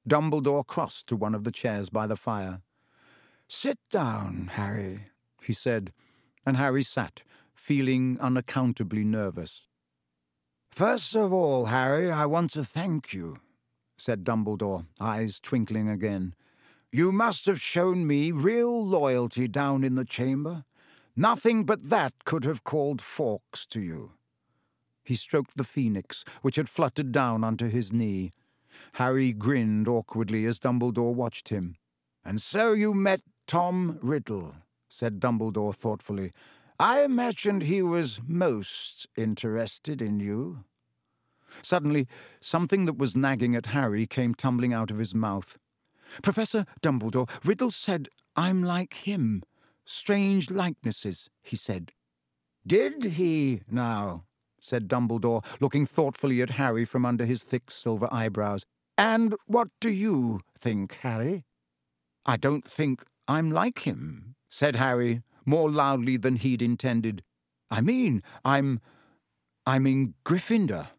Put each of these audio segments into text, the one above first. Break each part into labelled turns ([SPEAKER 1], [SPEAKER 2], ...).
[SPEAKER 1] Dumbledore crossed to one of the chairs by the fire. "Sit down, Harry," he said, and Harry sat, feeling unaccountably nervous. "First of all, Harry, I want to thank you," said Dumbledore, eyes twinkling again. "You must have shown me real loyalty down in the chamber. Nothing but that could have called Fawkes to you." He stroked the phoenix, which had fluttered down onto his knee. Harry grinned awkwardly as Dumbledore watched him. "And so you met Tom Riddle," said Dumbledore thoughtfully. "I imagined he was most interested in you." Suddenly, something that was nagging at Harry came tumbling out of his mouth. "Professor Dumbledore, Riddle said I'm like him. Strange likenesses," he said.
[SPEAKER 2] "Did he, now?" said Dumbledore, looking thoughtfully at Harry from under his thick silver eyebrows. "And what do you think, Harry?"
[SPEAKER 1] "I don't think I'm like him," said Harry, more loudly than he'd intended. "I mean, I'm in Gryffindor.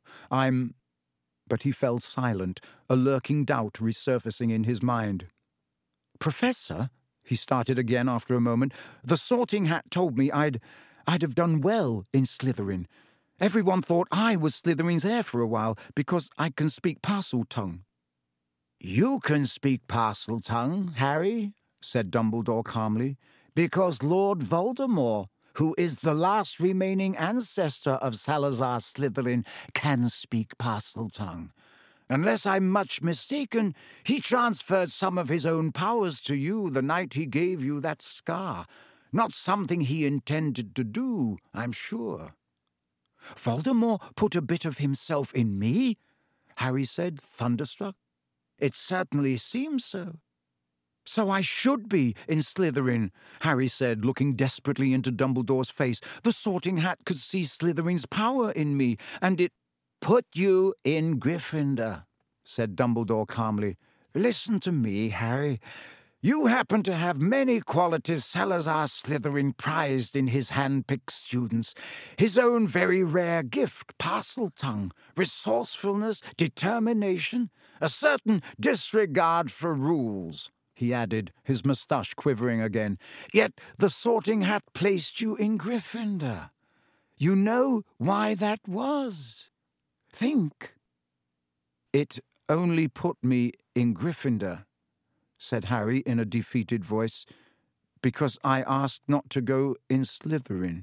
[SPEAKER 1] But he fell silent, a lurking doubt resurfacing in his mind. "Professor," he started again after a moment, "the Sorting Hat told me I'd have done well in Slytherin. Everyone thought I was Slytherin's heir for a while because I can speak Parseltongue."
[SPEAKER 2] "You can speak Parseltongue, Harry," said Dumbledore calmly, "because Lord Voldemort, who is the last remaining ancestor of Salazar Slytherin, can speak Parseltongue. Unless I'm much mistaken, he transferred some of his own powers to you the night he gave you that scar. Not something he intended to do, I'm sure."
[SPEAKER 1] "Voldemort put a bit of himself in me?" Harry said, thunderstruck.
[SPEAKER 2] "It certainly seems so."
[SPEAKER 1] "So I should be in Slytherin," Harry said, looking desperately into Dumbledore's face. "The Sorting Hat could see Slytherin's power in me, and it—"
[SPEAKER 2] "Put you in Gryffindor," said Dumbledore calmly. "Listen to me, Harry. You happen to have many qualities Salazar Slytherin prized in his hand-picked students. His own very rare gift, Parseltongue, resourcefulness, determination, a certain disregard for rules," he added, his moustache quivering again. "Yet the Sorting Hat placed you in Gryffindor. You know why that was? Think."
[SPEAKER 1] "It only put me in Gryffindor," said Harry in a defeated voice, "because I asked not to go in Slytherin."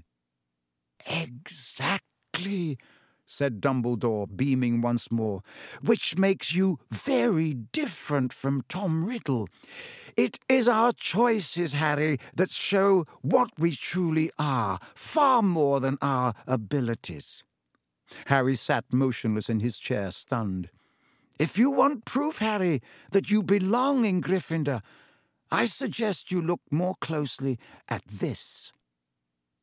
[SPEAKER 2] "Exactly," said Dumbledore, beaming once more, "which makes you very different from Tom Riddle. It is our choices, Harry, that show what we truly are, far more than our abilities."
[SPEAKER 1] Harry sat motionless in his chair, stunned.
[SPEAKER 2] "If you want proof, Harry, that you belong in Gryffindor, I suggest you look more closely at this."